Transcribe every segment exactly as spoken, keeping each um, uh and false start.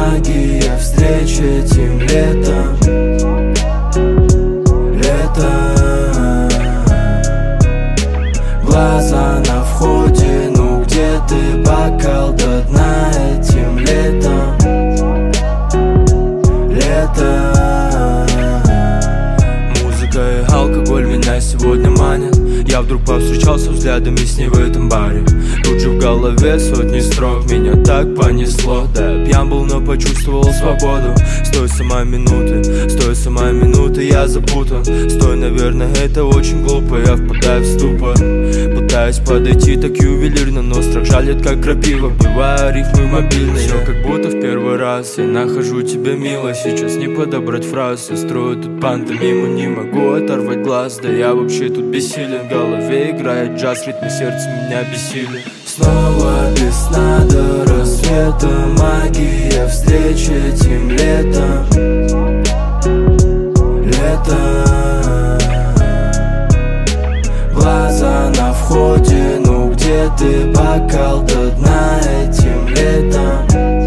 магия встреч этим летом. Лето, глаза на входе, ну где ты, бокал до дна этим летом. Лето, музыка и алкоголь меня сегодня манят. Я вдруг повстречался взглядами с ней в этом баре. Тут же в голове сотни строк, меня так понесло. Да, я пьян был, но почувствовал свободу. С той самой минуты, с той самой минуты я запутан. Стой, наверное, это очень глупо, я впадаю в ступор. Пытаюсь подойти так ювелирно, но страх жалит, как крапива. Бываю рифмы мобильные, все как будто в первый раз. Я нахожу тебя мило, сейчас не подобрать фраз. Я строю тут пантомиму, не могу оторвать глаз. Да я вообще тут бессилен, в голове играет джаз, ритмы сердца меня бессилен. Снова без сна до рассвета, магия встреч этим летом. Лето, глаза на входе, ну где ты, бокал до дна этим летом.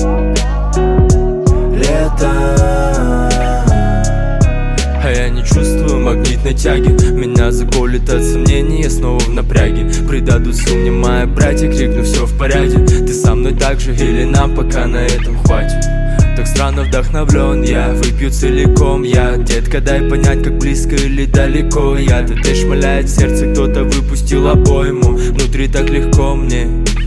Лето, а я не чувствую магнитной тяги. Меня заколет от сомнений, я снова в напряге. Предадутся мне мои братья, крикну все в порядке. Ты со мной так же или нам пока на этом хватит? Так странно вдохновлен, я выпью целиком. Я, детка, дай понять, как близко или далеко я. Ты шмаляет сердце, кто-то выпустил обойму. Внутри так легко мне,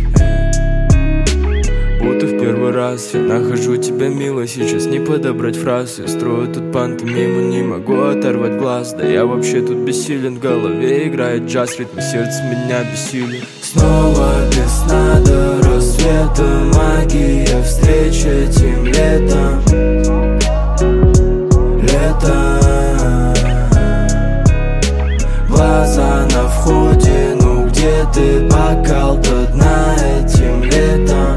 будто в первый раз. Я нахожу тебя мило, сейчас не подобрать фраз. Я строю тут пантомиму, не могу оторвать глаз. Да я вообще тут бессилен, в голове играет джаз, ритм сердца меня бессилен. Снова без сна до рассвета, магия встреч этим летом. Лето, глаза на входе, ну где ты, бокал до дна этим летом.